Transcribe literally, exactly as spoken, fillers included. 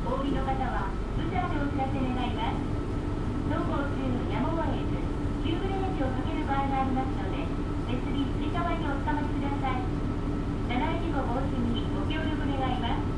お降りの方はブザーでお知らせ願います。走行中やむを得ず急ブレーキをかける場合がありますので、別につり革におつかまりください。雪崩事故防止にご協力願います。